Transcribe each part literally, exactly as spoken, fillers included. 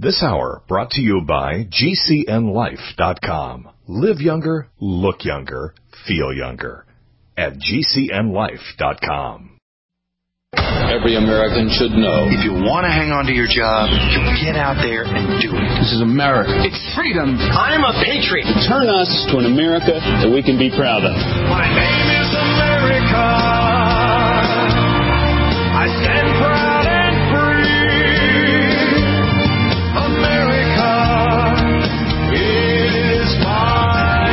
This hour brought to you by G C N life dot com. Live younger, look younger, feel younger at G C N life dot com. Every American should know. If you want to hang on to your job, you get out there and do it. This is America. It's freedom. I'm a patriot. Turn us to an America that we can be proud of. My name is America. I stand proud and free. America is my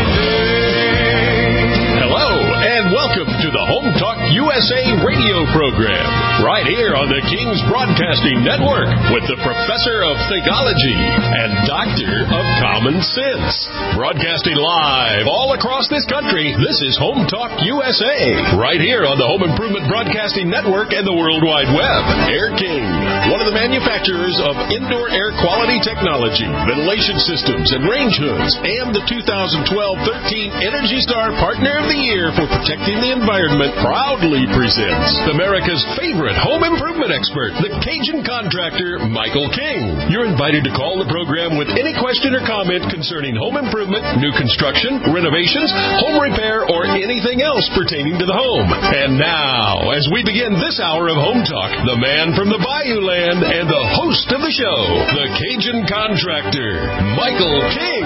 name. Hello, and welcome to the Home Talk U S A radio program, right here on the King's Broadcasting Network with the Professor of Theology and Doctor of Common Sense. Broadcasting live all across this country, this is Home Talk U S A, right here on the Home Improvement Broadcasting Network and the World Wide Web. Air King, one of the manufacturers of indoor air quality technology, ventilation systems, and range hoods, and the two thousand twelve thirteen Energy Star Partner of the Year for protecting the environment, proudly presents America's favorite home improvement expert, the Cajun contractor, Michael King. You're invited to call the program with any question or comment concerning home improvement, new construction, renovations, home repair, or anything else pertaining to the home. And now, as we begin this hour of Home Talk, the man from the Bayou Land and the host of the show, the Cajun contractor, Michael King.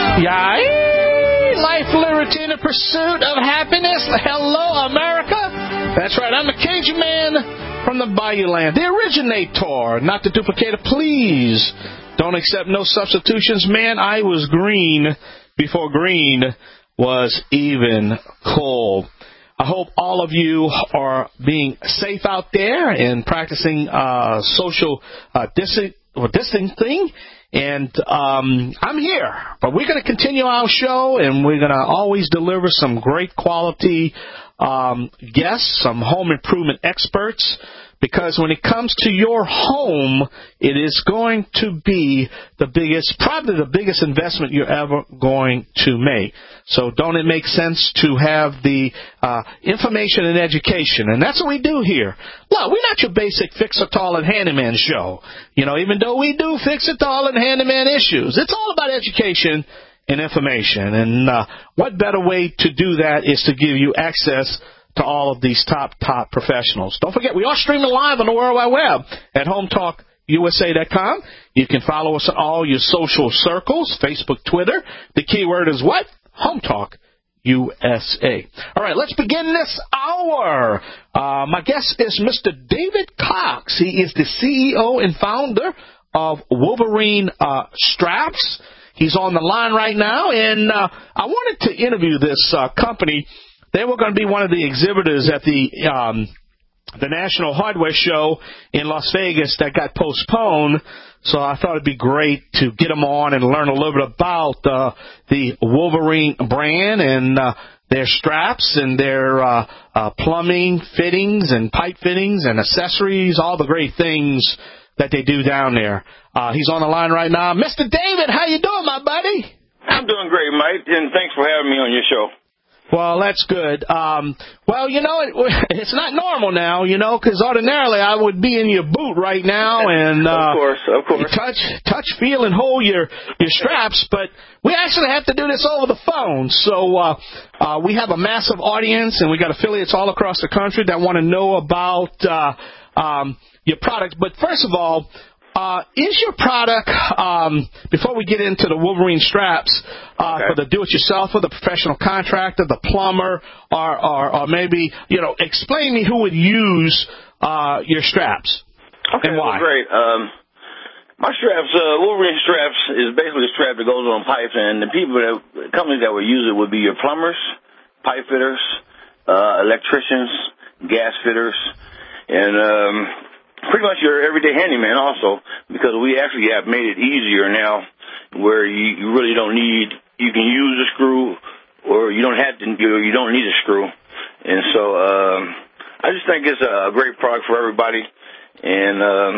Yay! Life, liberty, and the pursuit of happiness. Hello, America. That's right. I'm the Cajun man from the Bayou Land, the originator, not the duplicator. Please don't accept no substitutions. Man, I was green before green was even cool. I hope all of you are being safe out there and practicing uh, social uh, dis- distancing. And um, I'm here, but we're going to continue our show, and we're going to always deliver some great quality um, guests, some home improvement experts, because when it comes to your home, it is going to be the biggest, probably the biggest investment you're ever going to make. So don't it make sense to have the uh, information and education? And that's what we do here. Look, we're not your basic fix-it-all and handyman show. You know, even though we do fix-it-all and handyman issues, it's all about education and information. And uh, what better way to do that is to give you access to all of these top, top professionals. Don't forget, we are streaming live on the World Wide Web at home talk U S A dot com. You can follow us on all your social circles, Facebook, Twitter. The keyword is what? Home Talk U S A. All right, let's begin this hour. Uh, my guest is Mister David Cox. He is the C E O and founder of Wolverine uh, Straps. He's on the line right now, and uh, I wanted to interview this uh, company. They were going to be one of the exhibitors at the um, the National Hardware Show in Las Vegas that got postponed. So I thought it'd be great to get them on and learn a little bit about uh, the Wolverine brand and uh, their straps and their uh, uh, plumbing fittings and pipe fittings and accessories, all the great things that they do down there. Uh, he's on the line right now. Mister David, how you doing, my buddy? I'm doing great, Mike, and thanks for having me on your show. Well, that's good. Um, well, you know, it, it's not normal now, you know, because ordinarily I would be in your boot right now and uh, of course, of course, touch, touch, feel, and hold your your straps. But we actually have to do this over the phone. So uh, uh, we have a massive audience, and we got affiliates all across the country that want to know about uh, um, your product. But first of all, Uh, is your product, um, before we get into the Wolverine straps, uh, okay. for the do-it-yourselfer, the professional contractor, the plumber, or, or, or maybe, you know, explain me who would use uh, your straps okay, and why. Well, great. Um, my straps, uh, Wolverine straps is basically a strap that goes on pipes, and the people that, the companies that would use it would be your plumbers, pipe fitters, uh, electricians, gas fitters, and um pretty much your everyday handyman also, because we actually have made it easier now where you, you really don't need, you can use a screw or you don't have to, you don't need a screw. And so um, I just think it's a great product for everybody. And um,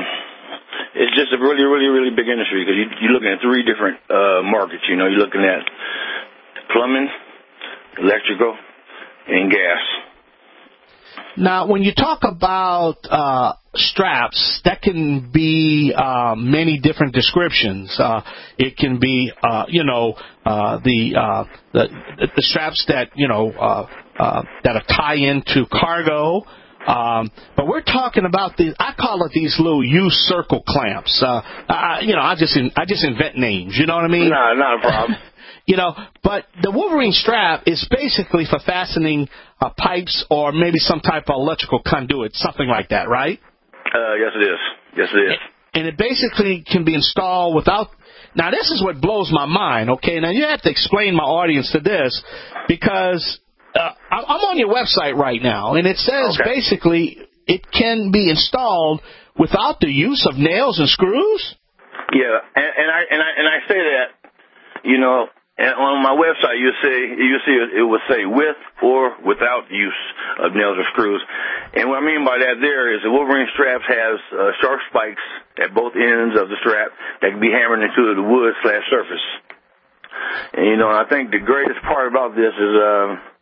it's just a really, really, really big industry because you, you're looking at three different uh, markets. You know, you're looking at plumbing, electrical, and gas. Now, when you talk about uh, straps, that can be uh, many different descriptions. Uh, it can be, uh, you know, uh, the, uh, the the straps that you know uh, uh, that are tie into cargo. Um, but we're talking about these. I call it these little U-circle clamps. Uh, I, you know, I just I just invent names. You know what I mean? No, not a problem. You know, but the Wolverine strap is basically for fastening uh, pipes or maybe some type of electrical conduit, something like that, right? Uh, yes, it is. Yes, it is. And it basically can be installed without. Now, this is what blows my mind. Okay, now you have to explain my audience to this because. Uh, I'm on your website right now, and it says okay. basically it can be installed without the use of nails and screws. Yeah, and, and I and I and I say that, you know, and on my website you say you see it, it would say with or without use of nails or screws, and what I mean by that there is the Wolverine straps has uh, sharp spikes at both ends of the strap that can be hammered into the wood slash surface. And you know, I think the greatest part about this is. Uh,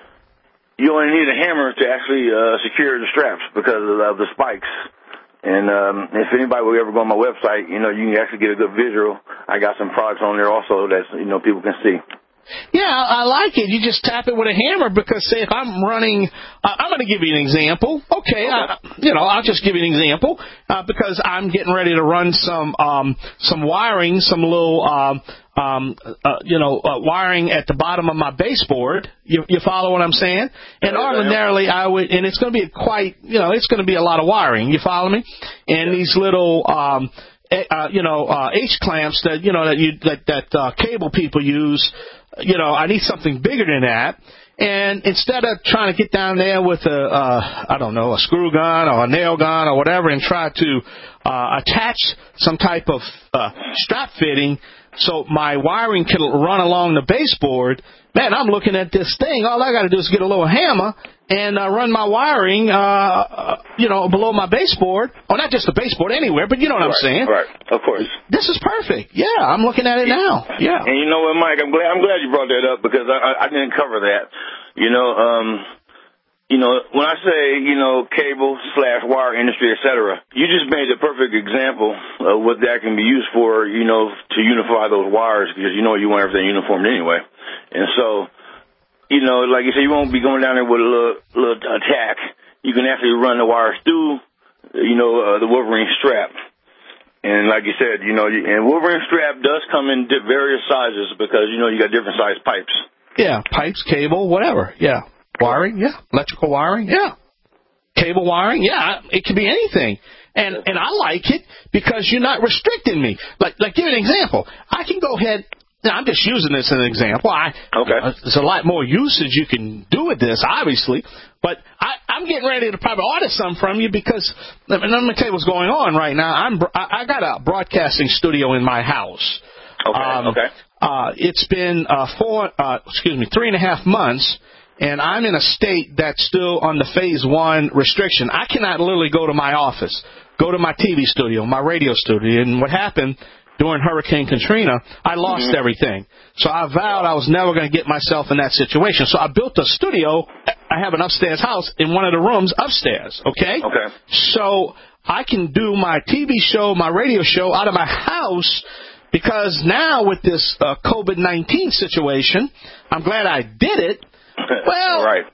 You only need a hammer to actually uh, secure the straps because of, of the spikes. And um, if anybody will ever go on my website, you know, you can actually get a good visual. I got some products on there also that, you know, people can see. Yeah, I like it. You just tap it with a hammer because, say, if I'm running, uh, I'm going to give you an example. Okay, okay. I, you know, I'll just give you an example uh, because I'm getting ready to run some um, some wiring, some little, um, um, uh, you know, uh, wiring at the bottom of my baseboard. You, you follow what I'm saying? And ordinarily, I would, and it's going to be quite, you know, it's going to be a lot of wiring. You follow me? And yeah. these little. Um, Uh, you know, uh, H clamps that you know that you that that uh, cable people use. You know, I need something bigger than that. And instead of trying to get down there with a, uh, I don't know, a screw gun or a nail gun or whatever, and try to uh, attach some type of uh, strap fitting so my wiring can run along the baseboard. Man, I'm looking at this thing. All I got to do is get a little hammer and uh, run my wiring, uh, you know, below my baseboard. Or not just the baseboard, anywhere, but you know what right, I'm saying. Right, of course. This is perfect. Yeah, I'm looking at it now. Yeah. And you know what, Mike, I'm glad I'm glad you brought that up because I, I didn't cover that. You know, um, you know, when I say, you know, cable slash wire industry, et cetera, you just made the perfect example of what that can be used for, you know, to unify those wires because you know you want everything uniformed anyway. And so, you know, like you said, you won't be going down there with a little, little attack. You can actually run the wires through, you know, uh, the Wolverine strap. And like you said, you know, and Wolverine strap does come in various sizes because, you know, you got different size pipes. Yeah, pipes, cable, whatever. Yeah. Wiring, yeah. Electrical wiring, yeah. Cable wiring, yeah. It can be anything. And and I like it because you're not restricting me. Like, like give an example. I can go ahead. Now, I'm just using this as an example. I, okay. Uh, there's a lot more usage you can do with this, obviously. But I, I'm getting ready to probably order some from you because, let me, let me tell you what's going on right now. I'm, I, I got a broadcasting studio in my house. Okay, um, okay. Uh, it's been uh, four, uh, excuse me, three and a half months, and I'm in a state that's still on the phase one restriction. I cannot literally go to my office, go to my T V studio, my radio studio. And what happened during Hurricane Katrina, I lost mm-hmm. everything. So I vowed I was never going to get myself in that situation. So I built a studio. I have an upstairs house in one of the rooms upstairs, okay? Okay. So I can do my T V show, my radio show out of my house because now with this uh, COVID nineteen situation, I'm glad I did it. Well, right.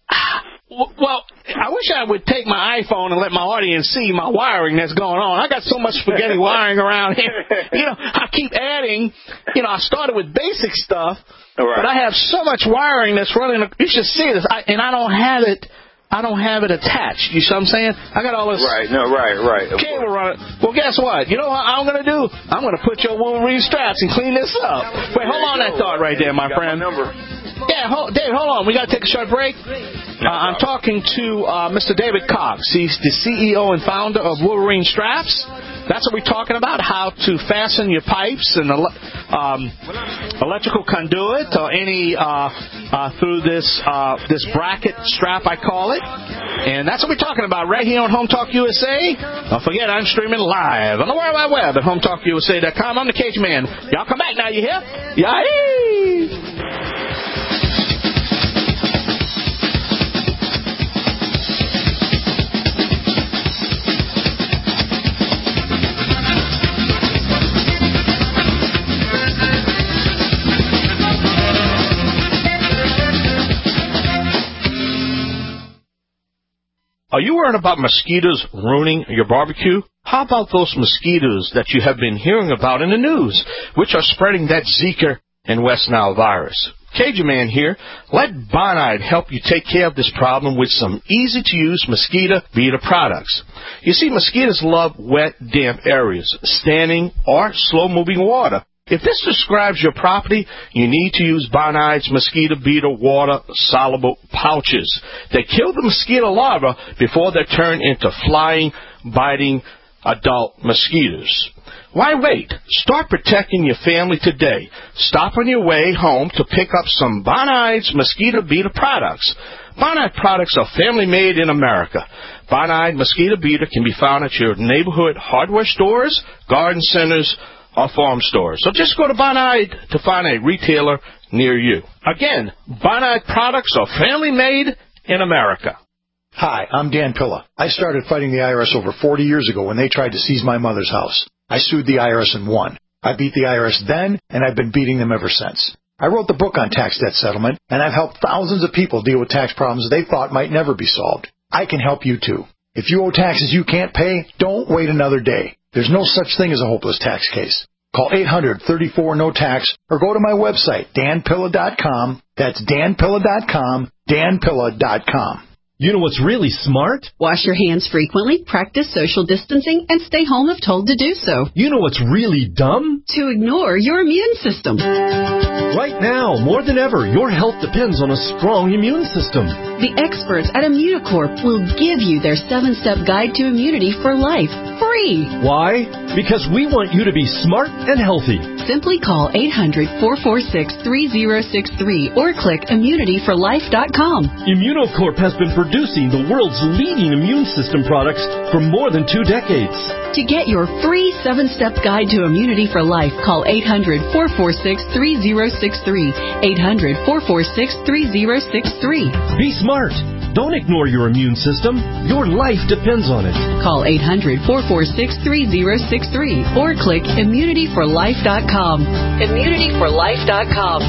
Well, I wish I would take my iPhone and let my audience see my wiring that's going on. I got so much spaghetti wiring around here. You know, I keep adding. You know, I started with basic stuff, right. but I have so much wiring that's running. You should see this, I, and I don't have it. I don't have it attached. You see what I'm saying? I got all this. Right. No. Right. Right. Cable running. Well, guess what? You know what I'm going to do? I'm going to put your Wolverine straps and clean this up. Wait, hold on that thought right there, my friend. My number. Yeah, hold, Dave, hold on. We got to take a short break. Uh, I'm talking to uh, Mister David Cox. He's the C E O and founder of Wolverine Straps. That's what we're talking about, how to fasten your pipes and um, electrical conduit or any uh, uh, through this uh, this bracket strap, I call it. And that's what we're talking about right here on Home Talk U S A. Don't forget, I'm streaming live on the World Wide Web at home talk U S A dot com. I'm the Cage Man. Y'all come back now, you hear? Yay! Are you worried about mosquitoes ruining your barbecue? How about those mosquitoes that you have been hearing about in the news, which are spreading that Zika and West Nile virus? Cajun Man here. Let Bonide help you take care of this problem with some easy-to-use mosquito beater products. You see, mosquitoes love wet, damp areas, standing or slow-moving water. If this describes your property, you need to use Bonide's mosquito beater water soluble pouches. They kill the mosquito larvae before they turn into flying, biting adult mosquitoes. Why wait? Start protecting your family today. Stop on your way home to pick up some Bonide's mosquito beater products. Bonide products are family-made in America. Bonide mosquito beater can be found at your neighborhood hardware stores, garden centers, or farm stores. So just go to Bonide to find a retailer near you. Again, Bonide products are family-made in America. Hi, I'm Dan Pilla. I started fighting the I R S over forty years ago when they tried to seize my mother's house. I sued the I R S and won. I beat the I R S then, and I've been beating them ever since. I wrote the book on tax debt settlement, and I've helped thousands of people deal with tax problems they thought might never be solved. I can help you, too. If you owe taxes you can't pay, don't wait another day. There's no such thing as a hopeless tax case. Call eight hundred, thirty-four, no tax or go to my website, dan pilla dot com. That's dan pilla dot com, dan pilla dot com. You know what's really smart? Wash your hands frequently, practice social distancing, and stay home if told to do so. You know what's really dumb? To ignore your immune system. Right now, more than ever, your health depends on a strong immune system. The experts at Immunocorp will give you their seven-step guide to immunity for life, free. Why? Because we want you to be smart and healthy. Simply call eight hundred, four four six, three zero six three or click immunity for life dot com. Immunocorp has been producing the world's leading immune system products for more than two decades. To get your free seven-step guide to immunity for life, call eight hundred, four four six, three zero six three, eight hundred, four four six, three zero six three. Be smart. Don't ignore your immune system. Your life depends on it. Call eight hundred, four four six, three zero six three or click immunity for life dot com. immunity for life dot com.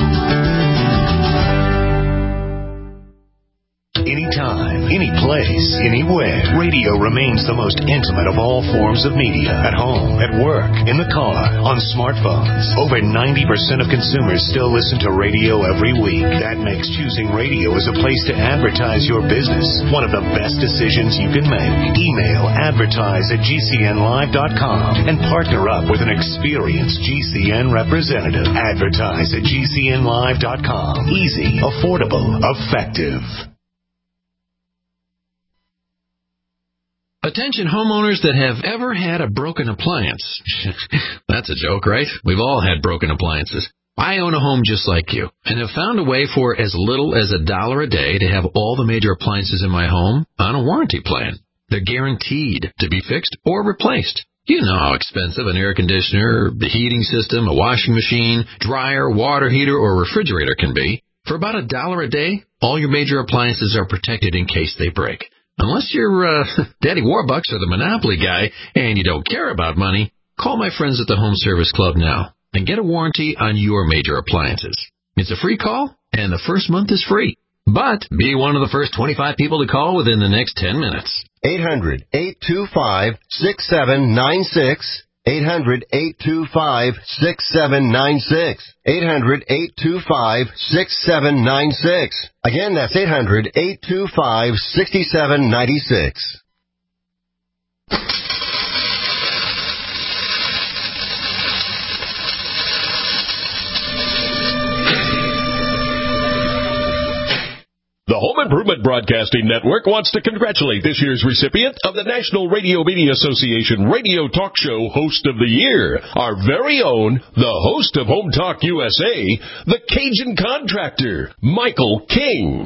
Anytime, any place, anywhere, radio remains the most intimate of all forms of media. At home, at work, in the car, on smartphones. Over ninety percent of consumers still listen to radio every week. That makes choosing radio as a place to advertise your business one of the best decisions you can make. Email advertise at g c n live dot com and partner up with an experienced G C N representative. Advertise at g c n live dot com. Easy, affordable, effective. Attention homeowners that have ever had a broken appliance. That's a joke, right? We've all had broken appliances. I own a home just like you and have found a way for as little as a dollar a day to have all the major appliances in my home on a warranty plan. They're guaranteed to be fixed or replaced. You know how expensive an air conditioner, the heating system, a washing machine, dryer, water heater, or refrigerator can be. For about a dollar a day, all your major appliances are protected in case they break. Unless you're uh, Daddy Warbucks or the Monopoly guy and you don't care about money, call my friends at the Home Service Club now and get a warranty on your major appliances. It's a free call, and the first month is free. But be one of the first twenty-five people to call within the next ten minutes. eight hundred, eight two five, six seven nine six. eight hundred, eight two five, six seven nine six. eight hundred, eight two five, six seven nine six. Again, that's eight hundred, eight two five, six seven nine six. The Home Improvement Broadcasting Network wants to congratulate this year's recipient of the National Radio Media Association Radio Talk Show Host of the Year, our very own, the host of Home Talk U S A, the Cajun Contractor, Michael King.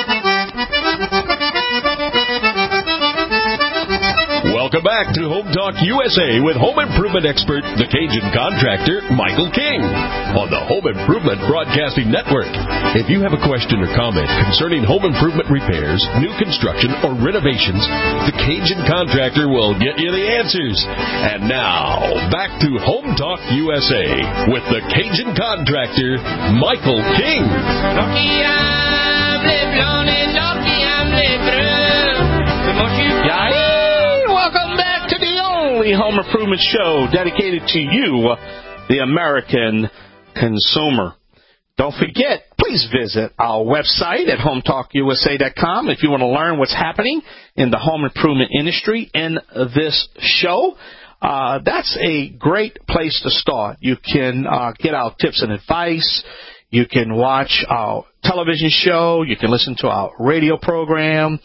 Welcome back to Home Talk U S A with home improvement expert, the Cajun Contractor, Michael King, on the Home Improvement Broadcasting Network. If you have a question or comment concerning home improvement repairs, new construction, or renovations, the Cajun Contractor will get you the answers. And now, back to Home Talk U S A with the Cajun Contractor, Michael King. Yay! Welcome back to the only home improvement show dedicated to you, the American consumer. Don't forget, please visit our website at home talk U S A dot com if you want to learn what's happening in the home improvement industry in this show. Uh, that's a great place to start. You can uh, get our tips and advice. You can watch our television show. You can listen to our radio program.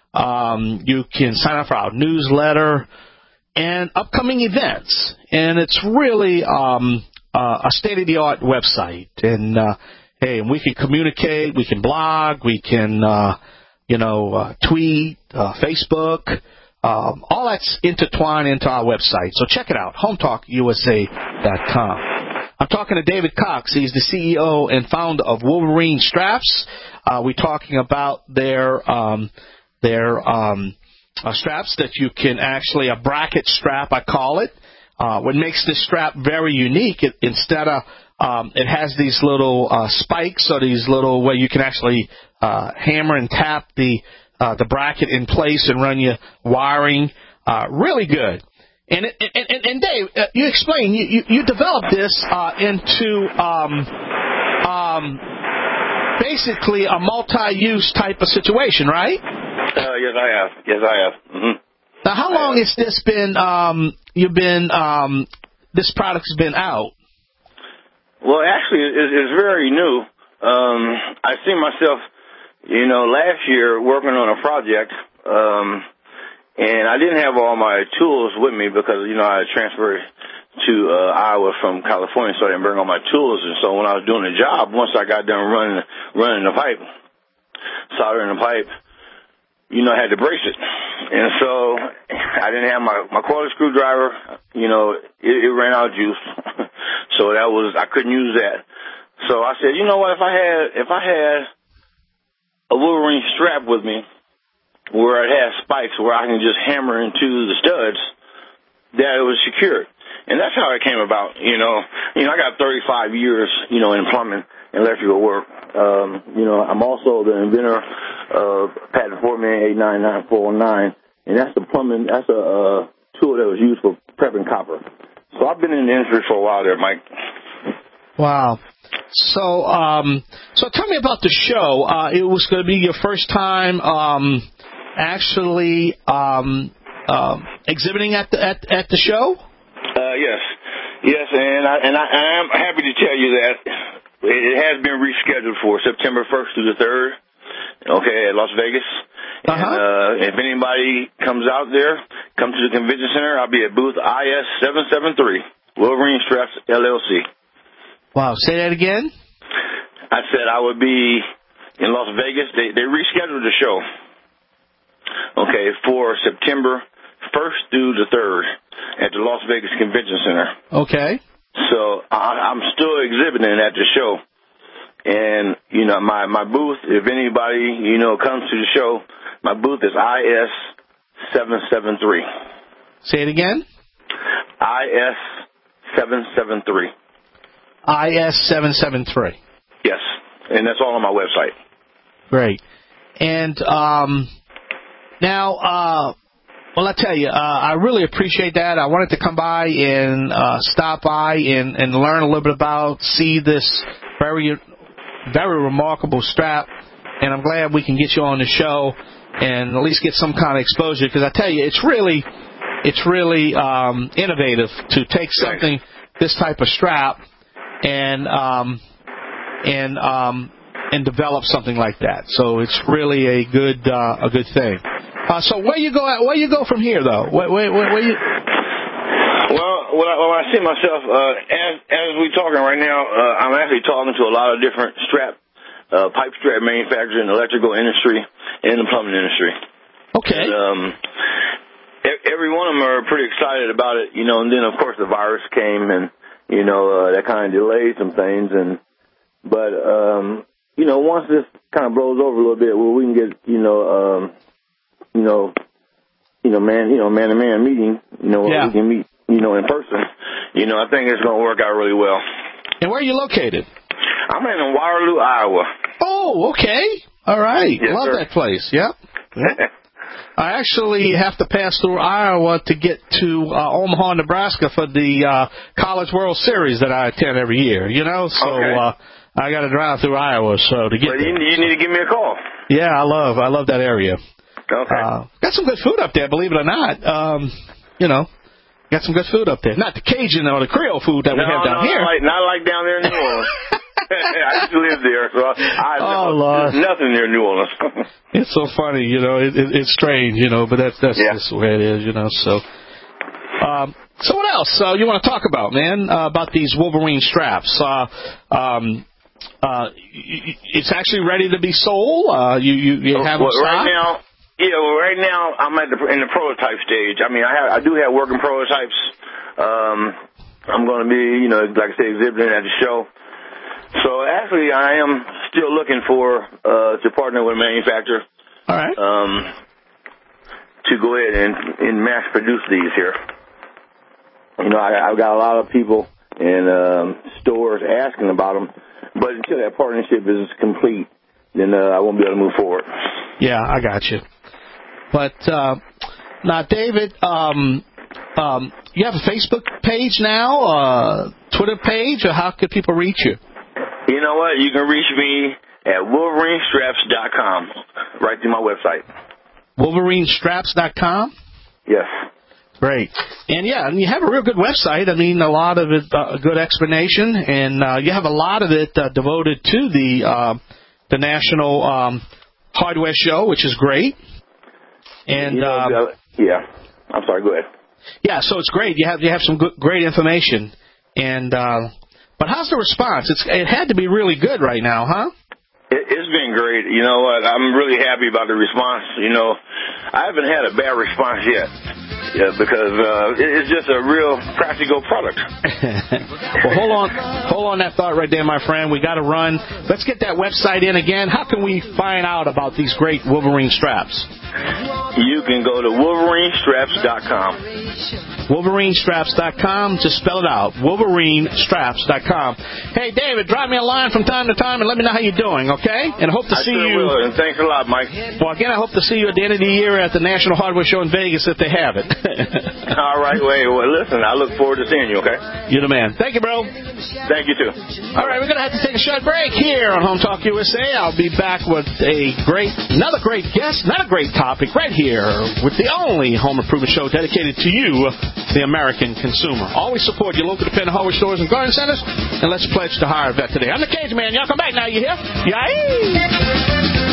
Um, you can sign up for our newsletter and upcoming events. And it's really um, uh, a state-of-the-art website. And, uh, hey, we can communicate. We can blog. We can, uh, you know, uh, tweet, uh, Facebook. Um, all that's intertwined into our website. So check it out, home talk U S A dot com. I'm talking to David Cox. He's the C E O and founder of Wolverine Straps. Uh, we're talking about their um, their um, uh, straps that you can actually, a bracket strap, I call it. Uh, what makes this strap very unique, it, instead of, um, it has these little uh, spikes or these little, where you can actually uh, hammer and tap the Uh, the bracket in place and run your wiring. Uh, really good. And, and, and, and Dave, uh, you explained, you, you, you developed this uh, into um, um, basically a multi-use type of situation, right? Uh, yes, I have. Yes, I have. Mm-hmm. Now, how long has this been, um, you've been, um, this product's been out? Well, actually, it, it's very new. Um, I see myself, you know, last year working on a project, um, and I didn't have all my tools with me because, you know, I transferred to uh, Iowa from California, so I didn't bring all my tools. And so when I was doing the job, once I got done running running the pipe, soldering the pipe, you know, I had to brace it. And so I didn't have my, my quarter screwdriver, you know, it, it ran out of juice. So that was, I couldn't use that. So I said, you know what, if I had, if I had a Wolverine strap with me where it has spikes where I can just hammer into the studs, that it was secured. And that's how it came about, you know. You know, I got thirty-five years, you know, in plumbing and electrical work. Um, you know, I'm also the inventor of patent four man eight nine nine four nine, and that's the plumbing, that's a uh, tool that was used for prepping copper. So I've been in the industry for a while there, Mike. Wow. So, um, so tell me about the show. Uh, it was going to be your first time, um, actually, um, um, exhibiting at the, at, at the show? Uh, yes. Yes. And I, and I, I am happy to tell you that it has been rescheduled for September first through the third. Okay. At Las Vegas. Uh-huh. And, uh, if anybody comes out there, come to the convention center. I'll be at booth I S seven seven three, Wolverine Straps L L C. Wow, say that again? I said I would be in Las Vegas. They, they rescheduled the show, okay, for September first through the third at the Las Vegas Convention Center. Okay. So I, I'm still exhibiting at the show. And, you know, my, my booth, if anybody, you know, comes to the show, my booth is I S seven seven three. Say it again? I S seven seven three. I S seven seven three. Yes, and that's all on my website. Great. And um, now, uh, well, I tell you, uh, I really appreciate that. I wanted to come by and uh, stop by and, and learn a little bit about, see this very, very remarkable strap, and I'm glad we can get you on the show and at least get some kind of exposure, because I tell you, it's really, it's really um, innovative to take something, this type of strap, and um, and um, and develop something like that. So it's really a good uh, a good thing. Uh, so where you go? Where you go from here, though? Where, where, where, where you? Well, when I, when I see myself uh, as as we're talking right now, uh, I'm actually talking to a lot of different strap, uh, pipe strap manufacturers in the electrical industry and the plumbing industry. Okay. And, um, every one of them are pretty excited about it, you know. And then of course the virus came and. You know, uh, that kind of delayed some things, and but um, you know, once this kind of blows over a little bit, where we can get, you know, um, you know, you know, man, you know, man to man meeting, you know, where yeah. we can meet, you know, in person. You know, I think it's going to work out really well. And where are you located? I'm in Waterloo, Iowa. Oh, okay, all right, Yes, love sir. that place. Yep. yep. I actually have to pass through Iowa to get to uh, Omaha, Nebraska for the uh, College World Series that I attend every year, you know? So okay. uh, I got to drive through Iowa so to get well, there. You, you need to give me a call. Yeah, I love I love that area. Okay. Uh, got some good food up there, believe it or not. Um, you know, got some good food up there. Not the Cajun or the Creole food that no, we have down no, here. Not like, not like down there in New Orleans. I used to live there, so I oh, know Lord. there's nothing near New Orleans. It's so funny, you know. It, it, it's strange, you know, but that's that's yeah. just the way it is, you know. So, um, so what else uh, you want to talk about, man? Uh, about these Wolverine straps? Uh, um, uh, it's actually ready to be sold. Uh, you you, you have well, them right now. Yeah, well, right now I'm at the in the prototype stage. I mean, I have I do have working prototypes. Um, I'm going to be, you know, like I say, exhibiting at the show. So actually, I am still looking for uh, to partner with a manufacturer. All right. Um, to go ahead and, and mass produce these here. You know, I, I've got a lot of people in um, stores asking about them, but until that partnership is complete, then uh, I won't be able to move forward. Yeah, I got you. But uh, now, David, um, um, you have a Facebook page now, uh, Twitter page, or how could people reach you? You know what? You can reach me at wolverine straps dot com, right through my website. wolverine straps dot com? Yes. Great. And, yeah, and you have a real good website. I mean, a lot of it, uh, a good explanation, and uh, you have a lot of it uh, devoted to the uh, the National um, Hardware Show, which is great. And you know, um, uh, yeah, I'm sorry. Go ahead. Yeah, so it's great. You have you have some good, great information, and uh, but how's the response? It's it had to be really good right now, huh? It, it's been great. You know what? I'm really happy about the response. You know, I haven't had a bad response yet. Yeah, because uh, it, it's just a real practical product. Well, hold on, hold on that thought right there, my friend. We got to run. Let's get that website in again. How can we find out about these great Wolverine straps? You can go to wolverine straps dot com. wolverine straps dot com. Just spell it out. wolverine straps dot com. Hey, David, drop me a line from time to time and let me know how you're doing, okay? And I hope to I see sure you. Will, and thanks a lot, Mike. Well, again, I hope to see you at the end of the year at the National Hardware Show in Vegas if they have it. All right, wait, well, listen, I look forward to seeing you, okay? You're the man. Thank you, bro. Thank you, too. All right, we're going to have to take a short break here on Home Talk U S A. I'll be back with a great, another great guest, another great topic right here with the only home improvement show dedicated to you, the American consumer. Always support your local independent hardware stores and garden centers, and let's pledge to hire a vet today. I'm the Cage Man. Y'all come back now. You hear? Yay!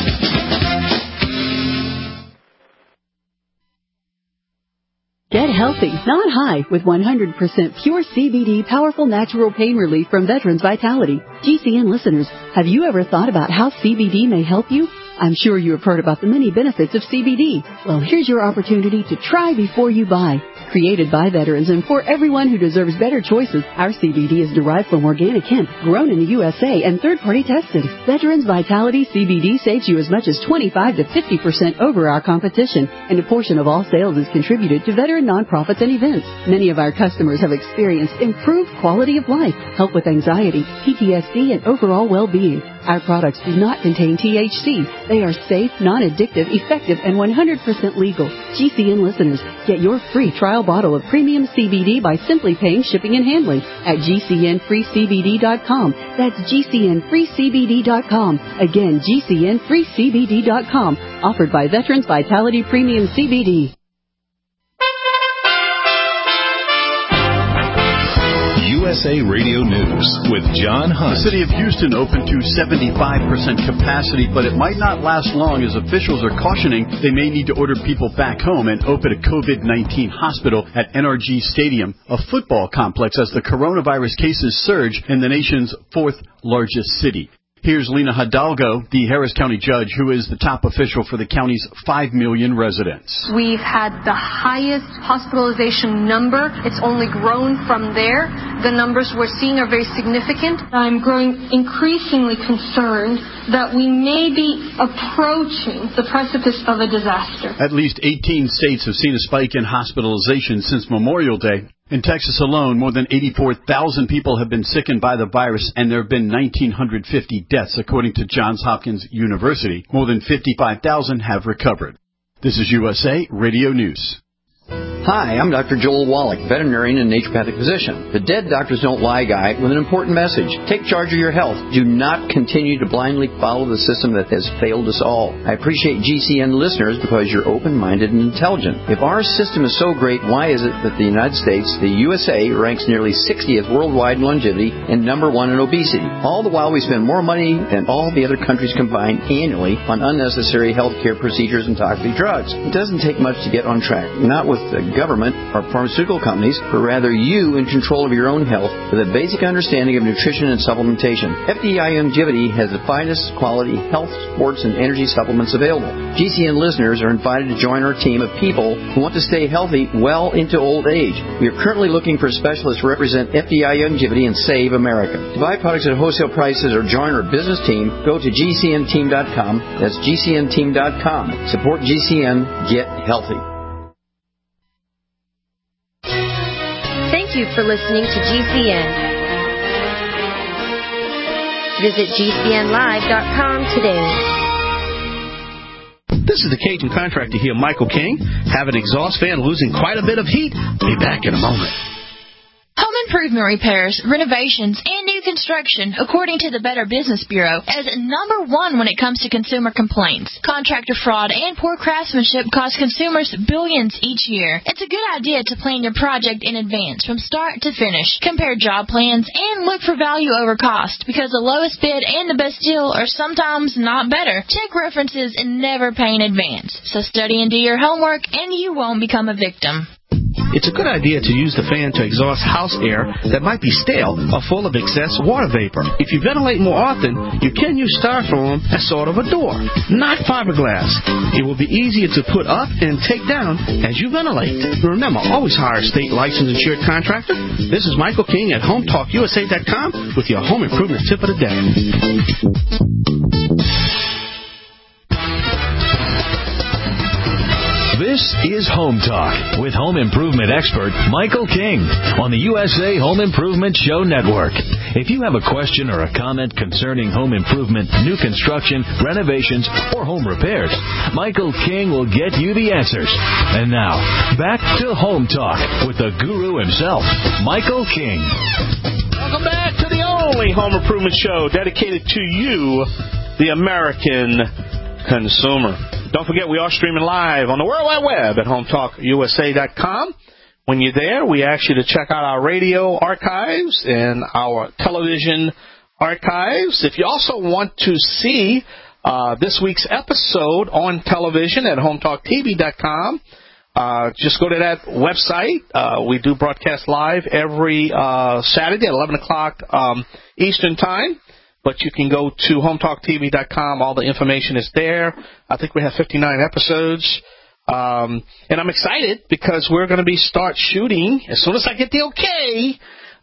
Get healthy, not high, with one hundred percent pure C B D powerful natural pain relief from Veterans Vitality. G C N listeners, have you ever thought about how C B D may help you? I'm sure you have heard about the many benefits of C B D. Well, here's your opportunity to try before you buy. Created by veterans and for everyone who deserves better choices, our C B D is derived from organic hemp, grown in the U S A, and third-party tested. Veterans Vitality C B D saves you as much as twenty-five to fifty percent over our competition, and a portion of all sales is contributed to veteran nonprofits and events. Many of our customers have experienced improved quality of life, help with anxiety, P T S D, and overall well-being. Our products do not contain T H C. They are safe, non-addictive, effective, and one hundred percent legal. G C N listeners, get your free trial bottle of premium C B D by simply paying shipping and handling at G C N free C B D dot com. That's G C N free C B D dot com. Again, G C N free C B D dot com. Offered by Veterans Vitality Premium C B D. U S A Radio News with John Hunt. The city of Houston opened to seventy-five percent capacity, but it might not last long as officials are cautioning they may need to order people back home and open a COVID nineteen hospital at N R G Stadium, a football complex, as the coronavirus cases surge in the nation's fourth largest city. Here's Lena Hidalgo, the Harris County judge, who is the top official for the county's five million residents. We've had the highest hospitalization number. It's only grown from there. The numbers we're seeing are very significant. I'm growing increasingly concerned that we may be approaching the precipice of a disaster. At least eighteen states have seen a spike in hospitalization since Memorial Day. In Texas alone, more than eighty-four thousand people have been sickened by the virus, and there have been one thousand nine hundred fifty deaths, according to Johns Hopkins University. More than fifty-five thousand have recovered. This is U S A Radio News. Hi, I'm Doctor Joel Wallach, veterinarian and naturopathic physician. The Dead Doctors Don't Lie guy with an important message. Take charge of your health. Do not continue to blindly follow the system that has failed us all. I appreciate G C N listeners because you're open-minded and intelligent. If our system is so great, why is it that the United States, the U S A, ranks nearly sixtieth worldwide in longevity and number one in obesity? All the while we spend more money than all the other countries combined annually on unnecessary health care procedures and toxic drugs. It doesn't take much to get on track. Not with the government or pharmaceutical companies, but rather you in control of your own health with a basic understanding of nutrition and supplementation. F D I Longevity has the finest quality health, sports, and energy supplements available. G C N listeners are invited to join our team of people who want to stay healthy well into old age. We are currently looking for specialists to represent F D I Longevity and Save America. To buy products at wholesale prices or join our business team, go to G C N team dot com. That's G C N team dot com. Support G C N. Get healthy. Thank you for listening to G C N. Visit G C N live dot com today. This is the Cajun Contractor here, Michael King. Have an exhaust fan losing quite a bit of heat? Be back in a moment. Home improvement repairs, renovations, and new construction, according to the Better Business Bureau, is number one when it comes to consumer complaints. Contractor fraud and poor craftsmanship cost consumers billions each year. It's a good idea to plan your project in advance, from start to finish. Compare job plans and look for value over cost, because the lowest bid and the best deal are sometimes not better. Check references and never pay in advance. So study and do your homework, and you won't become a victim. It's a good idea to use the fan to exhaust house air that might be stale or full of excess water vapor. If you ventilate more often, you can use styrofoam as sort of a door, not fiberglass. It will be easier to put up and take down as you ventilate. Remember, always hire a state licensed insured contractor. This is Michael King at home talk U S A dot com with your home improvement tip of the day. This is Home Talk with home improvement expert Michael King on the U S A Home Improvement Show Network. If you have a question or a comment concerning home improvement, new construction, renovations, or home repairs, Michael King will get you the answers. And now, back to Home Talk with the guru himself, Michael King. Welcome back to the only home improvement show dedicated to you, the American consumer. Don't forget, we are streaming live on the World Wide Web at home talk U S A dot com. When you're there, we ask you to check out our radio archives and our television archives. If you also want to see uh, this week's episode on television at home talk T V dot com, uh, just go to that website. Uh, we do broadcast live every uh, Saturday at eleven o'clock um, Eastern Time. But you can go to home talk T V dot com. All the information is there. I think we have fifty-nine episodes. Um, and I'm excited because we're going to be start shooting as soon as I get the okay.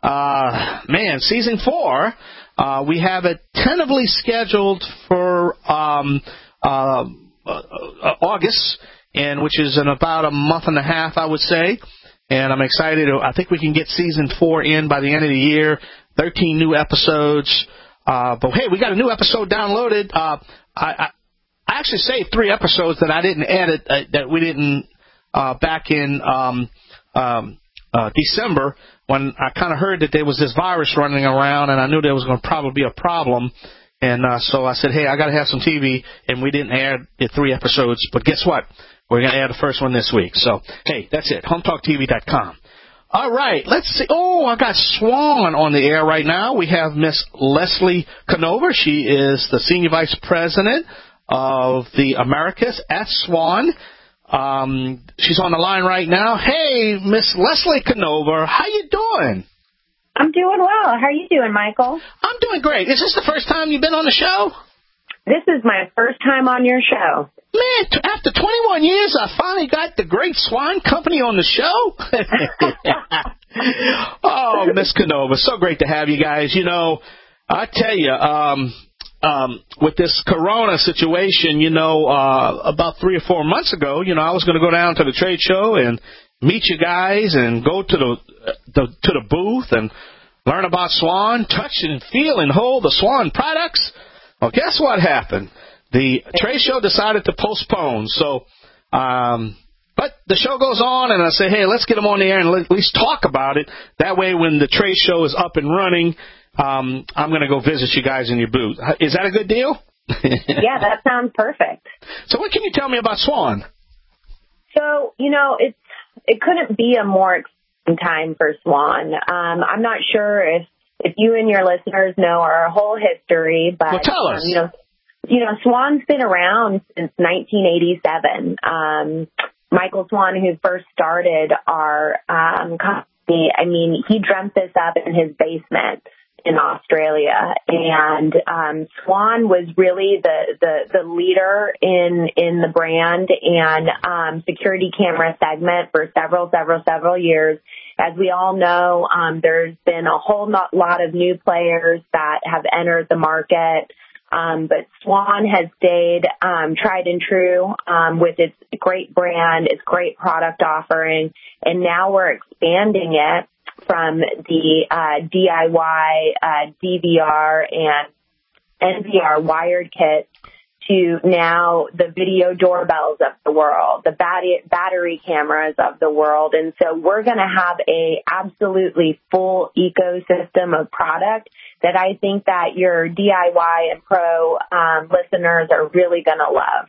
Uh, man, season four, uh, we have it tentatively scheduled for um, uh, uh, August, and which is in about a month and a half, I would say. And I'm excited. I think we can get season four in by the end of the year. thirteen new episodes. Uh, but, hey, we got a new episode downloaded. Uh, I, I, I actually saved three episodes that I didn't edit, uh, that we didn't uh, back in um, um, uh, December when I kind of heard that there was this virus running around, and I knew there was going to probably be a problem. And uh, so I said, hey, I got to have some T V, and we didn't air the three episodes. But guess what? We're going to air the first one this week. So, hey, that's it, home talk T V dot com. All right, let's see. Oh, I got Swan on the air right now. We have Miss Leslie Conover. She is the Senior Vice President of the Americas at Swan. Um, she's on the line right now. Hey, Miss Leslie Conover, how you doing? I'm doing well. How are you doing, Michael? I'm doing great. Is this the first time you've been on the show? This is my first time on your show. Man, t- after twenty-one years, I finally got the Great Swan Company on the show. Oh, Miss Conover, so great to have you guys. You know, I tell you, um, um, with this corona situation, you know, uh, about three or four months ago, you know, I was going to go down to the trade show and meet you guys and go to the, the to the booth and learn about Swan, touch and feel and hold the Swan products. Well, guess what happened? The trade show decided to postpone, so Um, but the show goes on, and I say, hey, let's get them on the air and let, at least talk about it. That way, when the trade show is up and running, um, I'm going to go visit you guys in your booth. Is that a good deal? Yeah, that sounds perfect. So what can you tell me about Swan? So, you know, it's, it couldn't be a more exciting time for Swan. Um, I'm not sure if, if you and your listeners know our whole history, but, well, tell us. Um, you know, you know, Swan's been around since nineteen eighty-seven. Um, Michael Swan, who first started our um, company, I mean, he dreamt this up in his basement in Australia, and um, Swan was really the, the, the leader in in the brand and um, security camera segment for several, several, several years. As we all know, um, there's been a whole not, lot of new players that have entered the market, um, but Swan has stayed um, tried and true um, with its great brand, its great product offering, and now we're expanding it from the uh, D I Y, uh, D V R, and N V R wired kits to now the video doorbells of the world, the bat- battery cameras of the world. And so we're going to have a absolutely full ecosystem of product that I think that your D I Y and pro um, listeners are really going to love.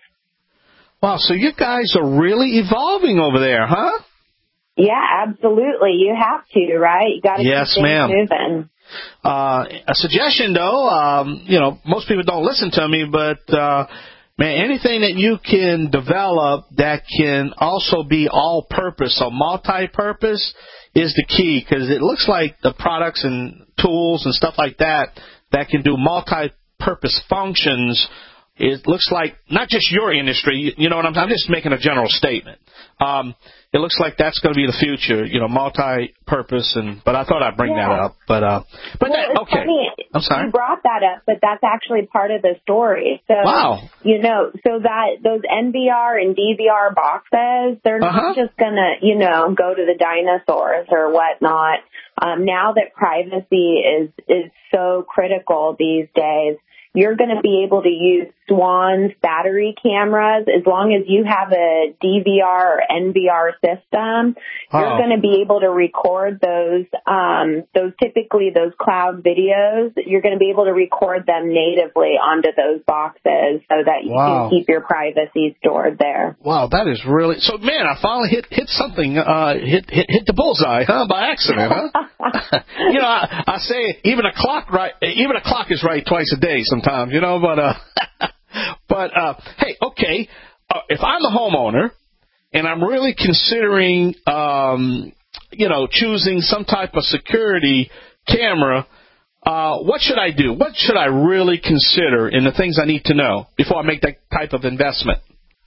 Wow, so you guys are really evolving over there, huh? Yeah, absolutely. You have to, right? You got to yes, keep things ma'am. moving. Uh, a suggestion, though, um, you know, most people don't listen to me, but, uh, man, anything that you can develop that can also be all-purpose or multi-purpose is the key, because it looks like the products and tools and stuff like that that can do multi-purpose functions, it looks like not just your industry, you know what I'm I'm just making a general statement. Um, it looks like that's going to be the future, you know, multi-purpose, and but I thought I'd bring yeah. that up. But uh, but well, that, okay, funny. I'm sorry. You brought that up, but that's actually part of the story. So, wow. You know, so that those N V R and D V R boxes, they're not uh-huh. just going to, you know, go to the dinosaurs or whatnot. Um, now that privacy is is so critical these days, you're going to be able to use Swan's battery cameras as long as you have a D V R or N V R system. Oh. You're going to be able to record those, um, those typically those cloud videos. You're going to be able to record them natively onto those boxes so that you wow. can keep your privacy stored there. Wow, that is really so. Man, I finally hit hit something, uh, hit hit hit the bullseye, huh? By accident, huh? You know, I, I say even a clock right, even a clock is right twice a day sometimes. You know, but uh, but uh, hey, okay, uh, if I'm the homeowner and I'm really considering, um, you know, choosing some type of security camera, uh, what should I do? What should I really consider in the things I need to know before I make that type of investment?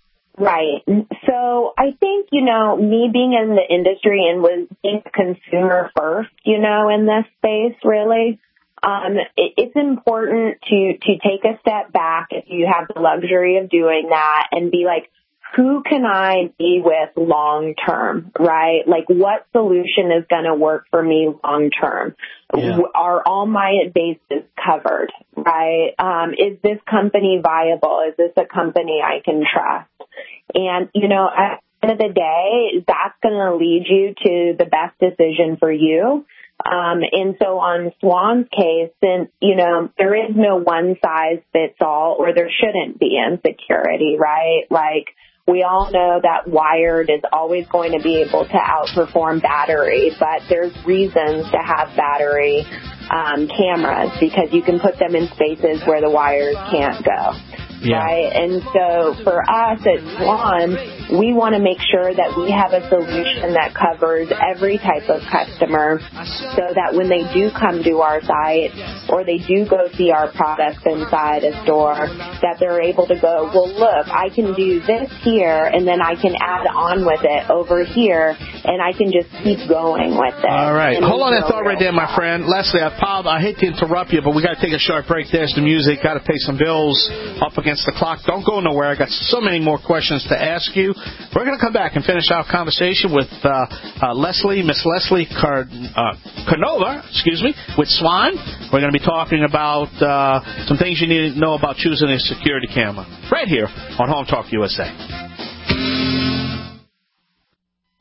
Right. So I think, you know, me being in the industry and was being a consumer first, you know, in this space, really, um, it, it's important to, to take a step back if you have the luxury of doing that and be like, who can I be with long term, right? Like what solution is going to work for me long term? Yeah. Are all my bases covered, right? Um, is this company viable? Is this a company I can trust? And, you know, at the end of the day, that's going to lead you to the best decision for you. Um, and so on Swan's case, since, you know, there is no one size fits all, or there shouldn't be in security, right? Like, we all know that wired is always going to be able to outperform battery, but there's reasons to have battery um, cameras because you can put them in spaces where the wires can't go. Yeah. Right. And so for us at Swan, we want to make sure that we have a solution that covers every type of customer so that when they do come to our site or they do go see our products inside a store, that they're able to go, well, look, I can do this here and then I can add on with it over here and I can just keep going with it. All right. Hold on that thought right there, my friend. Leslie, I, I hate to interrupt you, but we got to take a short break. There's the music. Got to pay some bills up against the clock. Don't go nowhere. I got so many more questions to ask you. We're going to come back and finish our conversation with uh, uh, Leslie, Miss Leslie Car- uh, Canova, excuse me, with Swan. We're going to be talking about uh, some things you need to know about choosing a security camera right here on Home Talk U S A.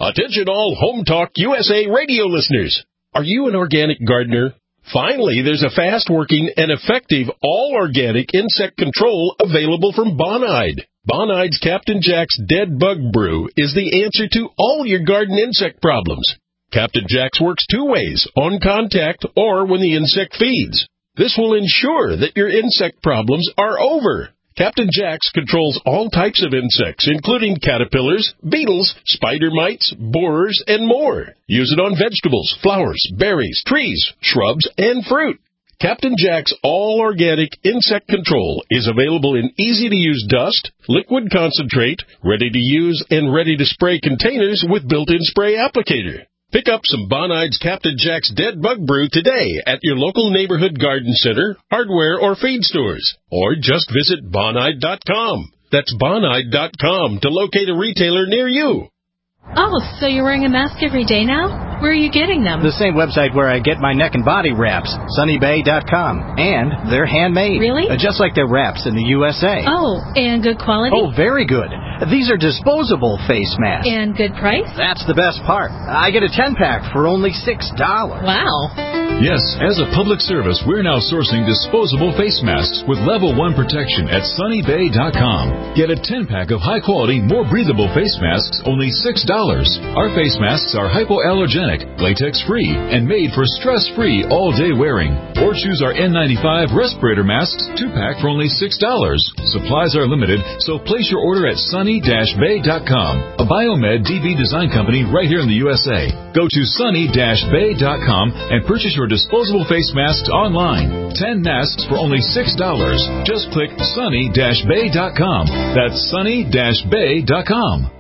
Attention all Home Talk U S A radio listeners. Are you an organic gardener? Finally, there's a fast-working and effective all-organic insect control available from Bonide. Bonide's Captain Jack's Dead Bug Brew is the answer to all your garden insect problems. Captain Jack's works two ways, on contact or when the insect feeds. This will ensure that your insect problems are over. Captain Jack's controls all types of insects, including caterpillars, beetles, spider mites, borers, and more. Use it on vegetables, flowers, berries, trees, shrubs, and fruit. Captain Jack's all-organic insect control is available in easy-to-use dust, liquid concentrate, ready-to-use and ready-to-spray containers with built-in spray applicator. Pick up some Bonide's Captain Jack's Dead Bug Brew today at your local neighborhood garden center, hardware, or feed stores. Or just visit Bonide dot com. That's Bonide dot com to locate a retailer near you. Oh, so you're wearing a mask every day now? Where are you getting them? The same website where I get my neck and body wraps, Sunny Bay dot com. And they're handmade. Really? Uh, just like their wraps in the U S A. Oh, and good quality? Oh, very good. These are disposable face masks. And good price? That's the best part. I get a ten-pack for only six dollars. Wow. Yes, as a public service, we're now sourcing disposable face masks with level one protection at Sunny Bay dot com. Get a ten-pack of high-quality, more breathable face masks, only six dollars. Our face masks are hypoallergenic, latex-free, and made for stress-free all-day wearing. Or choose our N ninety-five respirator masks two-pack for only six dollars. Supplies are limited, so place your order at Sunny Bay dot com, a Biomed D B design company right here in the U S A. Go to Sunny Bay dot com and purchase your disposable face masks online. Ten masks for only six dollars. Just click Sunny Bay dot com. That's Sunny Bay dot com.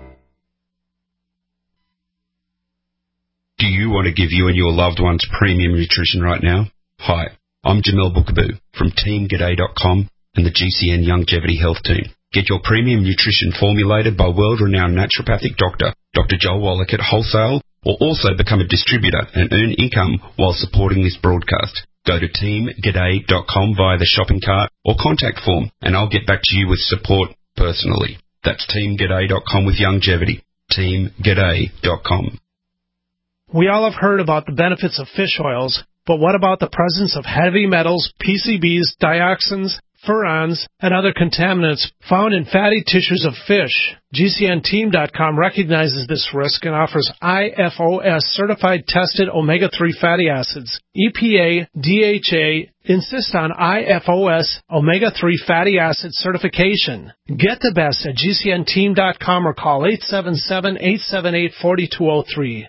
Do you want to give you and your loved ones premium nutrition right now? Hi, I'm Jamel Bookaboo from Team G'day dot com and the G C N Longevity Health Team. Get your premium nutrition formulated by world-renowned naturopathic doctor, Doctor Joel Wallach at wholesale, or also become a distributor and earn income while supporting this broadcast. Go to Team G'day dot com via the shopping cart or contact form, and I'll get back to you with support personally. That's Team G'day dot com with longevity. Team G'day dot com. We all have heard about the benefits of fish oils, but what about the presence of heavy metals, P C Bs, dioxins, furans, and other contaminants found in fatty tissues of fish? G C N team dot com recognizes this risk and offers I F O S certified tested omega three fatty acids. E P A, D H A insist on I F O S omega three fatty acid certification. Get the best at G C N team dot com or call eight seven seven, eight seven eight, four two zero three.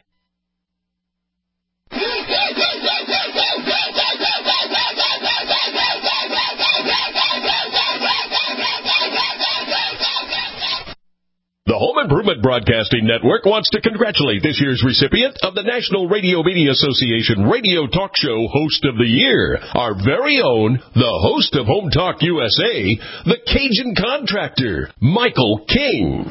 The Home Improvement Broadcasting Network wants to congratulate this year's recipient of the National Radio Media Association Radio Talk Show Host of the Year, our very own, the host of Home Talk U S A, the Cajun Contractor, Michael King.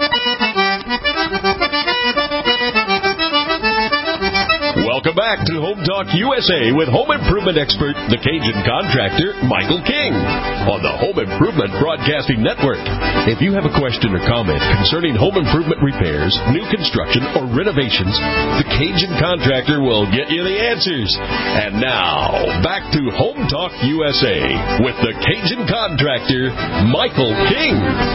Welcome back to Home Talk U S A with home improvement expert, the Cajun Contractor, Michael King, on the Home Improvement Broadcasting Network. If you have a question or comment concerning home improvement repairs, new construction, or renovations, the Cajun Contractor will get you the answers. And now, back to Home Talk U S A with the Cajun Contractor, Michael King.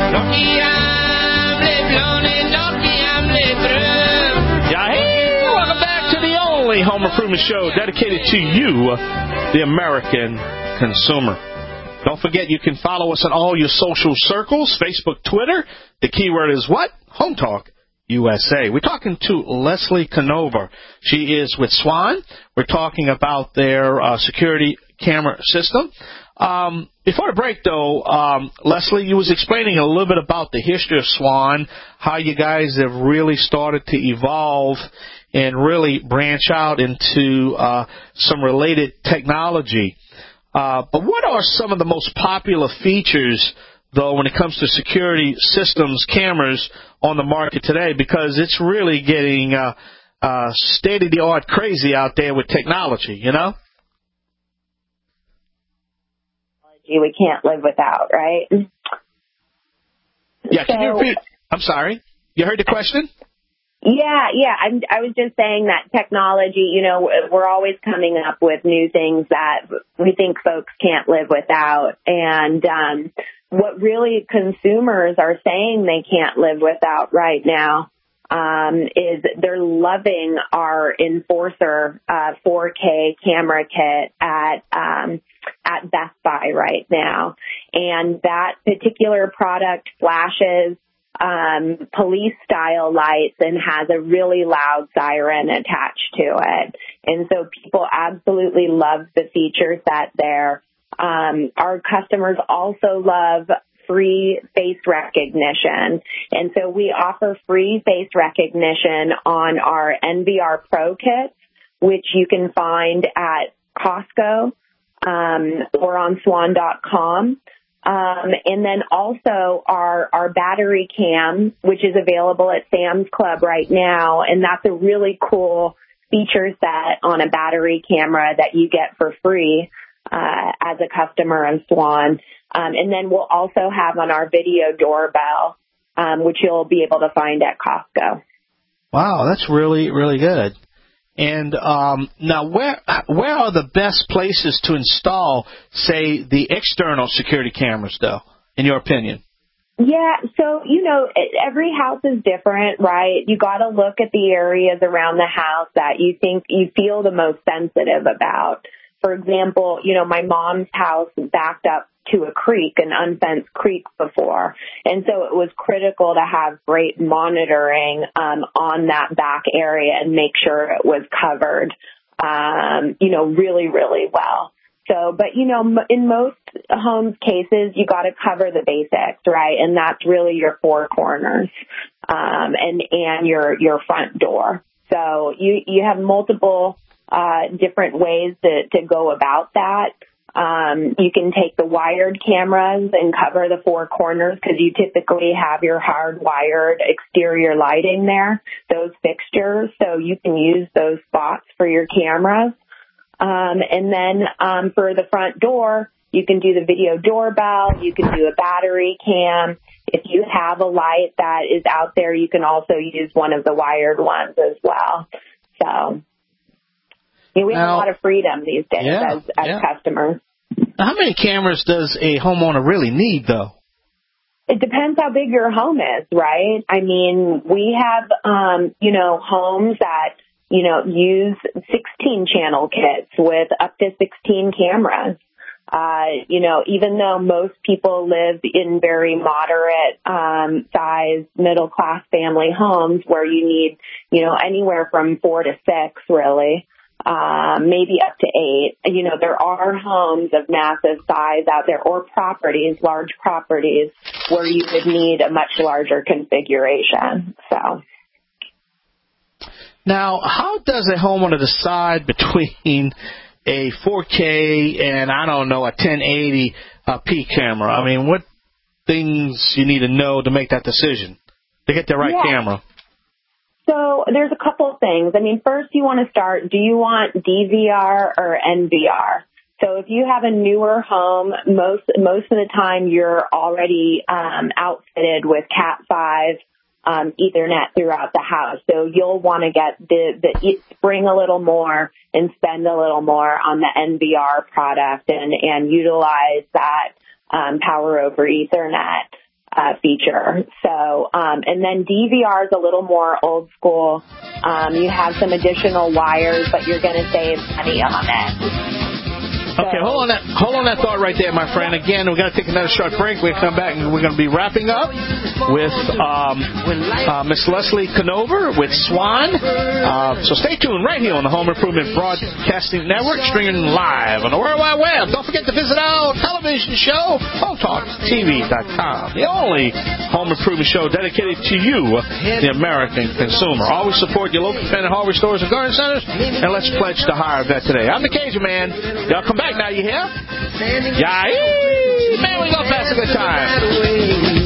Yeah, hey, welcome back to the only home improvement show dedicated to you, the American consumer. Don't forget, you can follow us on all your social circles, Facebook, Twitter. The keyword is what? Home Talk U S A. We're talking to Leslie Canova. She is with Swan. We're talking about their uh, security camera system. Um, before the break, though, um, Leslie, you was explaining a little bit about the history of Swan, how you guys have really started to evolve and really branch out into uh, some related technology. Uh, but what are some of the most popular features, though, when it comes to security systems, cameras on the market today? Because it's really getting uh, uh, state-of-the-art crazy out there with technology, you know? We can't live without, right? Yeah, can so, you repeat? I'm sorry. You heard the question? Yeah, yeah. I'm, I was just saying that technology, you know, we're always coming up with new things that we think folks can't live without. And um, what really consumers are saying they can't live without right now um, is they're loving our Enforcer uh, four K camera kit at um, at Best Buy right now. And that particular product flashes um, police-style lights and has a really loud siren attached to it. And so people absolutely love the feature set there. Um, our customers also love free face recognition. And so we offer free face recognition on our N V R Pro kits, which you can find at Costco um, or on swan dot com. Um, and then also our, our battery cam, which is available at Sam's Club right now. And that's a really cool feature set on a battery camera that you get for free, uh, as a customer of Swan. Um, and then we'll also have on our video doorbell, um, which you'll be able to find at Costco. Wow, that's really, really good. And um, now, where where are the best places to install, say, the external security cameras, though, in your opinion? Yeah, so, you know, every house is different, right? You got to look at the areas around the house that you think you feel the most sensitive about. For example, you know, my mom's house backed up to a creek, an unfenced creek before. And so it was critical to have great monitoring um, on that back area and make sure it was covered, um, you know, really, really well. So, but, you know, in most homes cases, you got to cover the basics, right? And that's really your four corners um, and, and your, your front door. So you, you have multiple uh, different ways to, to go about that. Um, you can take the wired cameras and cover the four corners because you typically have your hardwired exterior lighting there, those fixtures. So you can use those spots for your cameras. Um, and then um, for the front door, you can do the video doorbell. You can do a battery cam. If you have a light that is out there, you can also use one of the wired ones as well. So you know, we have now, a lot of freedom these days yeah, as, as yeah. customers. Now, how many cameras does a homeowner really need, though? It depends how big your home is, right? I mean, we have, um, you know, homes that, you know, use sixteen channel kits with up to sixteen cameras. Uh, you know, even though most people live in very moderate um, size middle class family homes where you need, you know, anywhere from four to six, really. Um, maybe up to eight. You know, there are homes of massive size out there or properties, large properties, where you would need a much larger configuration. So, now, how does a homeowner decide between a four K and, I don't know, a ten eighty uh, P camera? I mean, what things you need to know to make that decision to get the right yeah. camera? So there's a couple of things. I mean, first you want to start, do you want D V R or N V R? So if you have a newer home, most most of the time you're already um, outfitted with Cat five um, Ethernet throughout the house. So you'll want to get the, the spring a little more and spend a little more on the N V R product and, and utilize that um, power over Ethernet Uh, feature. So, um, and then D V R is a little more old school. Um, you have some additional wires, but you're going to save money on it. Okay, hold on that hold on that thought right there, my friend. Again, we're going to take another short break. We're going to come back and we're going to be wrapping up with um, uh, Miss Leslie Conover with Swan. Uh, so stay tuned right here on the Home Improvement Broadcasting Network, streaming live on the World Wide Web. Don't forget to visit our television show, home talk T V dot com, the only home improvement show dedicated to you, the American consumer. Always support your local independent hardware stores and garden centers, and let's pledge to hire a vet today. I'm the Cajun Man. Y'all come back. Now you hear? Yeah, man, we gonna pass a good time.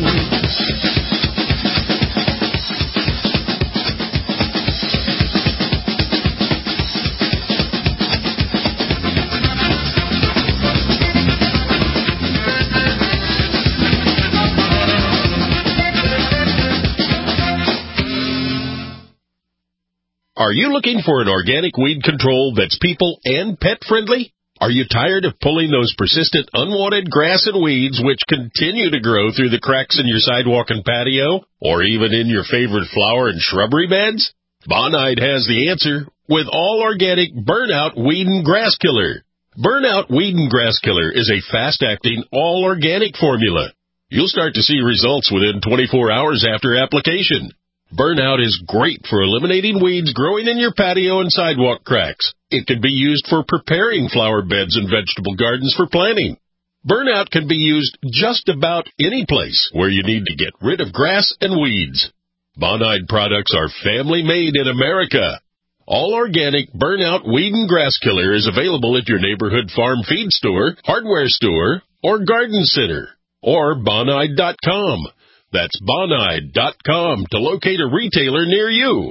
Are you looking for an organic weed control that's people and pet friendly? Are you tired of pulling those persistent unwanted grass and weeds which continue to grow through the cracks in your sidewalk and patio, or even in your favorite flower and shrubbery beds? Bonide has the answer with all organic Burnout Weed and Grass Killer. Burnout Weed and Grass Killer is a fast-acting, all-organic formula. You'll start to see results within twenty-four hours after application. Burnout is great for eliminating weeds growing in your patio and sidewalk cracks. It can be used for preparing flower beds and vegetable gardens for planting. Burnout can be used just about any place where you need to get rid of grass and weeds. Bonide products are family-made in America. All organic Burnout Weed and Grass Killer is available at your neighborhood farm feed store, hardware store, or garden center, or bonide dot com. That's bonide dot com to locate a retailer near you.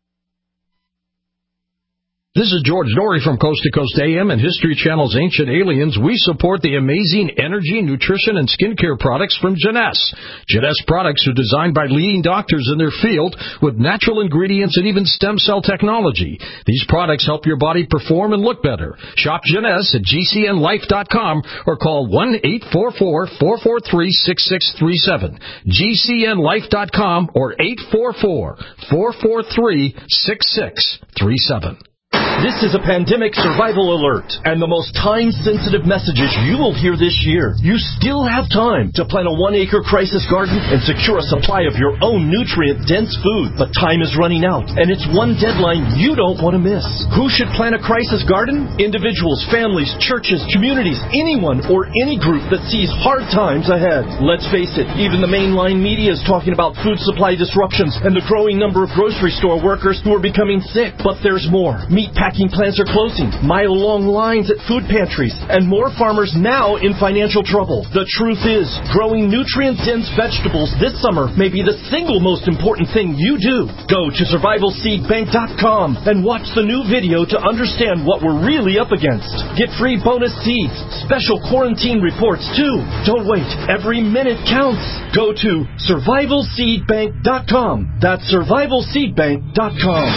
This is George Norrie from Coast to Coast A M and History Channel's Ancient Aliens. We support the amazing energy, nutrition, and skincare products from Jeunesse. Jeunesse products are designed by leading doctors in their field with natural ingredients and even stem cell technology. These products help your body perform and look better. Shop Jeunesse at G C N life dot com or call one eight four four, four four three, six six three seven. G C N life dot com or eight four four, four four three, six six three seven. This is a pandemic survival alert, and the most time-sensitive messages you will hear this year. You still have time to plant a one-acre crisis garden and secure a supply of your own nutrient-dense food. But time is running out, and it's one deadline you don't want to miss. Who should plant a crisis garden? Individuals, families, churches, communities, anyone or any group that sees hard times ahead. Let's face it, even the mainline media is talking about food supply disruptions and the growing number of grocery store workers who are becoming sick. But there's more. Meat packing plants are closing, mile-long lines at food pantries, and more farmers now in financial trouble. The truth is, growing nutrient-dense vegetables this summer may be the single most important thing you do. Go to survival seed bank dot com and watch the new video to understand what we're really up against. Get free bonus seeds, special quarantine reports too. Don't wait. Every minute counts. Go to survival seed bank dot com. That's survival seed bank dot com.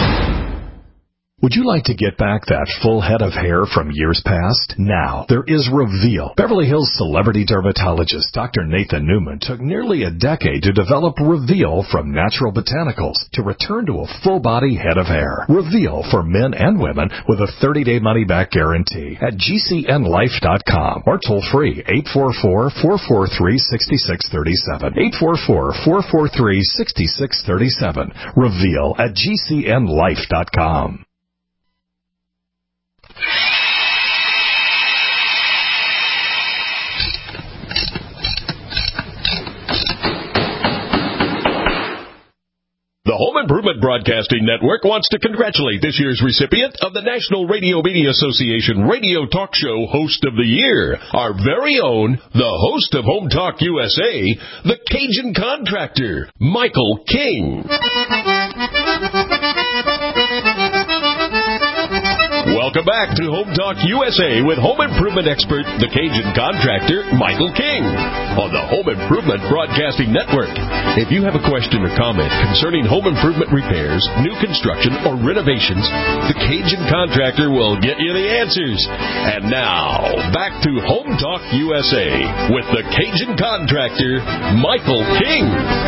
Would you like to get back that full head of hair from years past? Now, there is Reveal. Beverly Hills celebrity dermatologist Doctor Nathan Newman took nearly a decade to develop Reveal from natural botanicals to return to a full-body head of hair. Reveal for men and women with a thirty-day money-back guarantee at G C N life dot com or toll-free eight four four, four four three, six six three seven. eight four four, four four three, six six three seven. Reveal at G C N life dot com. The Home Improvement Broadcasting Network wants to congratulate this year's recipient of the National Radio Media Association Radio Talk Show Host of the Year, our very own, the host of Home Talk U S A, the Cajun Contractor, Michael King. Welcome back to Home Talk U S A with home improvement expert, the Cajun Contractor, Michael King, on the Home Improvement Broadcasting Network. If you have a question or comment concerning home improvement repairs, new construction, or renovations, the Cajun Contractor will get you the answers. And now, back to Home Talk U S A with the Cajun Contractor, Michael King.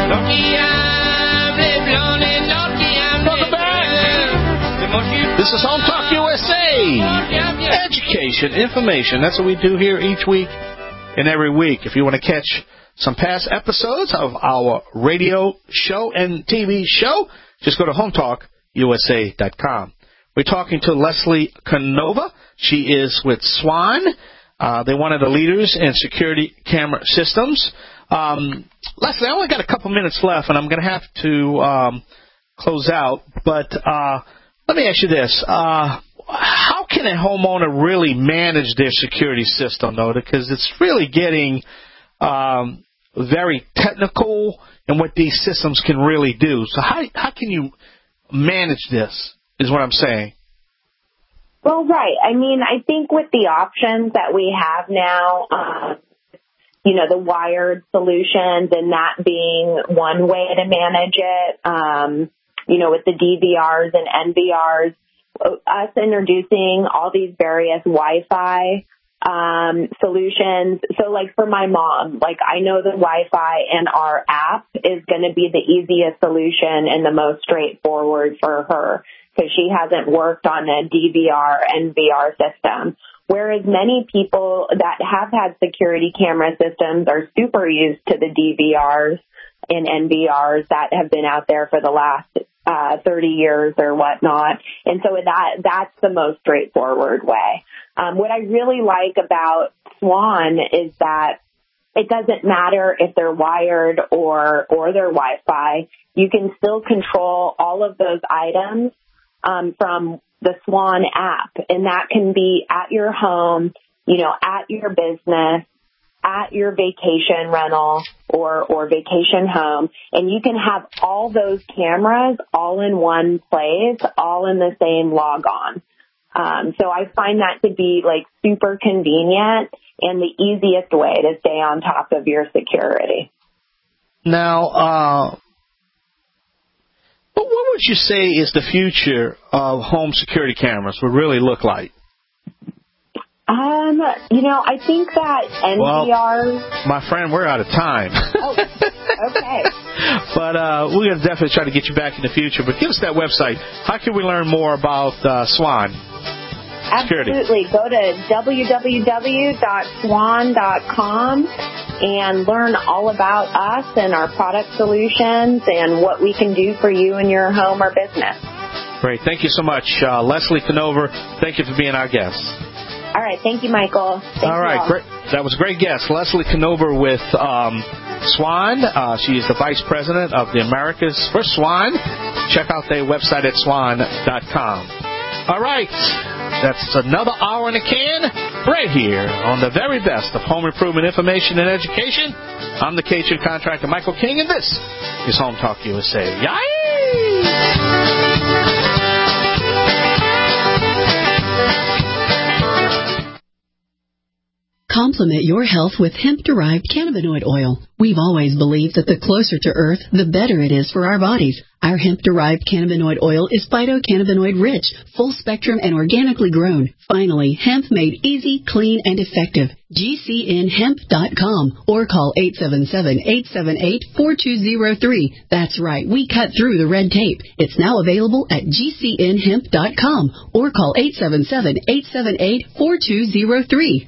Welcome back. This is Home Talk U S A. Education, information. That's what we do here each week and every week. If you want to catch some past episodes of our radio show and T V show, just go to home talk U S A dot com. We're talking to Leslie Canova. She is with Swan. Uh, they're one of the leaders in security camera systems. Um, Leslie, I only got a couple minutes left, and I'm going to have to um, close out. But uh, let me ask you this. Uh, how can a homeowner really manage their security system, though? Because it's really getting um, very technical in what these systems can really do. So how how can you manage this is what I'm saying. Well, right. I mean, I think with the options that we have now, uh, you know, the wired solutions and that being one way to manage it, um, you know, with the D V Rs and N V Rs, us introducing all these various Wi-Fi um, solutions. So like for my mom, like I know the Wi-Fi and our app is going to be the easiest solution and the most straightforward for her because she hasn't worked on a D V R, N V R system. Whereas many people that have had security camera systems are super used to the D V Rs and N V Rs that have been out there for the last uh, thirty years or whatnot. And so that that's the most straightforward way. Um, what I really like about Swan is that it doesn't matter if they're wired or or they're Wi-Fi. You can still control all of those items um, from the Swan app, and that can be at your home, you know, at your business, at your vacation rental or, or vacation home, and you can have all those cameras all in one place, all in the same logon. Um, so I find that to be like super convenient and the easiest way to stay on top of your security. Now, uh, what would you say is the future of home security cameras would really look like? Um, you know, I think that N V Rs... Well, my friend, we're out of time. Oh, okay. But uh, we're going to definitely try to get you back in the future. But give us that website. How can we learn more about uh, Swan Security? Absolutely. Go to w w w dot swan dot com and learn all about us and our product solutions and what we can do for you in your home or business. Great. Thank you so much. Uh, Leslie Conover, thank you for being our guest. All right. Thank you, Michael. Thank all right. You all. Great. That was a great guest. Leslie Conover with um, Swan. Uh, she is the Vice President of the Americas for Swan. Check out their website at swan dot com. All right. That's another hour in the can right here on the very best of home improvement information and education. I'm the Cajun contractor, Michael King, and this is Home Talk U S A. Yay! Complement your health with hemp-derived cannabinoid oil. We've always believed that the closer to Earth, the better it is for our bodies. Our hemp-derived cannabinoid oil is phytocannabinoid rich, full-spectrum, and organically grown. Finally, hemp made easy, clean, and effective. G C N hemp dot com or call eight seven seven, eight seven eight, four two zero three. That's right, we cut through the red tape. It's now available at G C N hemp dot com or call eight seven seven, eight seven eight, four two zero three.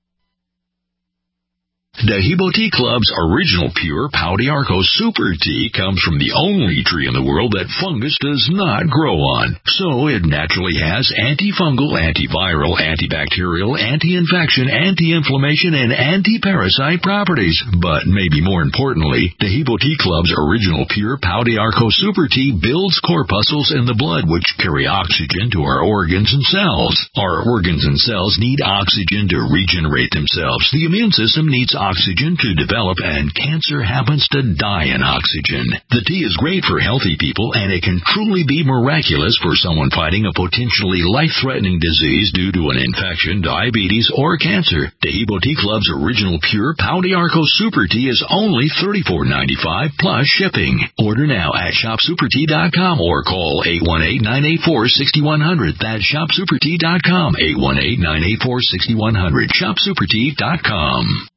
Dehibo Tea Club's original pure Pau d'Arco Super Tea comes from the only tree in the world that fungus does not grow on. So it naturally has antifungal, antiviral, antibacterial, anti-infection, anti-inflammation, and anti-parasite properties. But maybe more importantly, Dehibo Tea Club's original pure Pau d'Arco Super Tea builds corpuscles in the blood which carry oxygen to our organs and cells. Our organs and cells need oxygen to regenerate themselves. The immune system needs oxygen to develop, and cancer happens to die in oxygen. The tea is great for healthy people, and it can truly be miraculous for someone fighting a potentially life-threatening disease due to an infection, diabetes, or cancer. Dehibo Tea Club's original pure Pau d'Arco Super Tea is only thirty-four dollars and ninety-five cents plus shipping. Order now at shop super tea dot com or call eight one eight, nine eight four, six one zero zero. That's shop super tea dot com, eight one eight, nine eight four, six one zero zero. shop super tea dot com.